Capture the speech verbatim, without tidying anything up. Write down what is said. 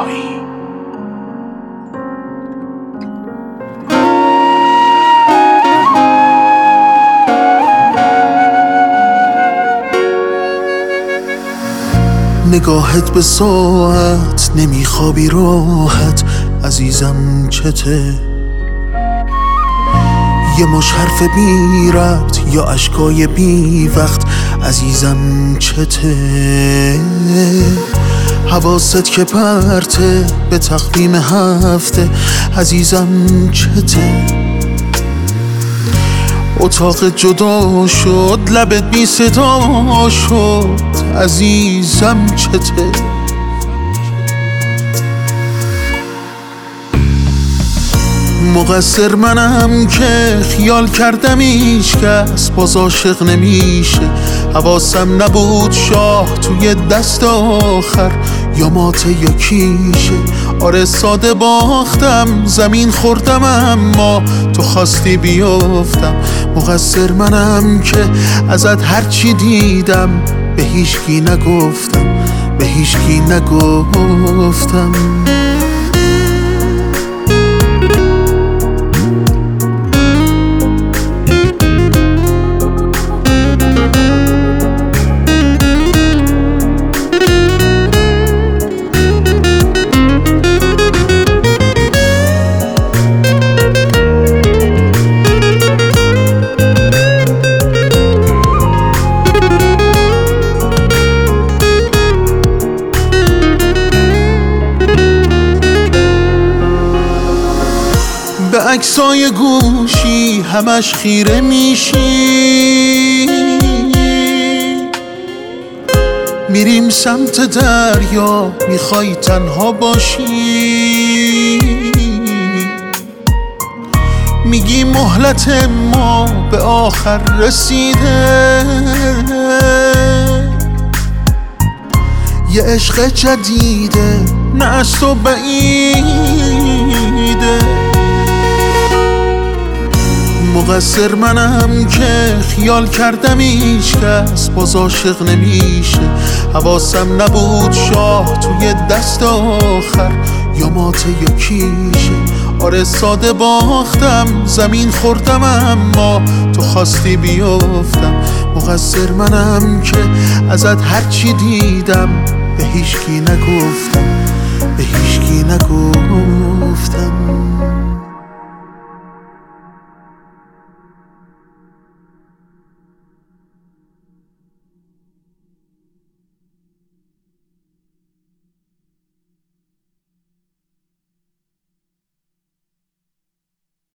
رضایی. نگاهت به ساعت نمیخوابی راحت عزیزم چته؟ یه مش حرف بی ربط یا اشکای بی وقت عزیزم چته؟ حواست که پرته به تقویم هفته عزیزم چته؟ اتاق جدا شد لبت بی صدا شد عزیزم چته؟ مقصر منم که خیال کردم هیچ کس باز عاشق نمیشه. حواسم نبود شاه توی دست آخر یا ماته یا کیشه. آره ساده باختم زمین خوردم اما تو خواستی بیافتم. مقصر منم که ازت هرچی دیدم به هیچکی نگفتم به هیچکی نگفتم. به عکسای گوشی همش خیره میشی. میریم سمت دریا میخوای تنها باشی. میگی مهلت ما به آخر رسیده. یه عشق جدیده نه از تو بعیده. مقصر منم که خیال کردم هیچ کس باز عاشق نمیشه. حواسم نبود شاه توی دست آخر یا ماته یا کیشه. آره ساده باختم زمین خوردم اما تو خواستی بیافتم. مقصر منم که ازت هرچی دیدم به هیچکی نگفتم به هیچکی نگفتم.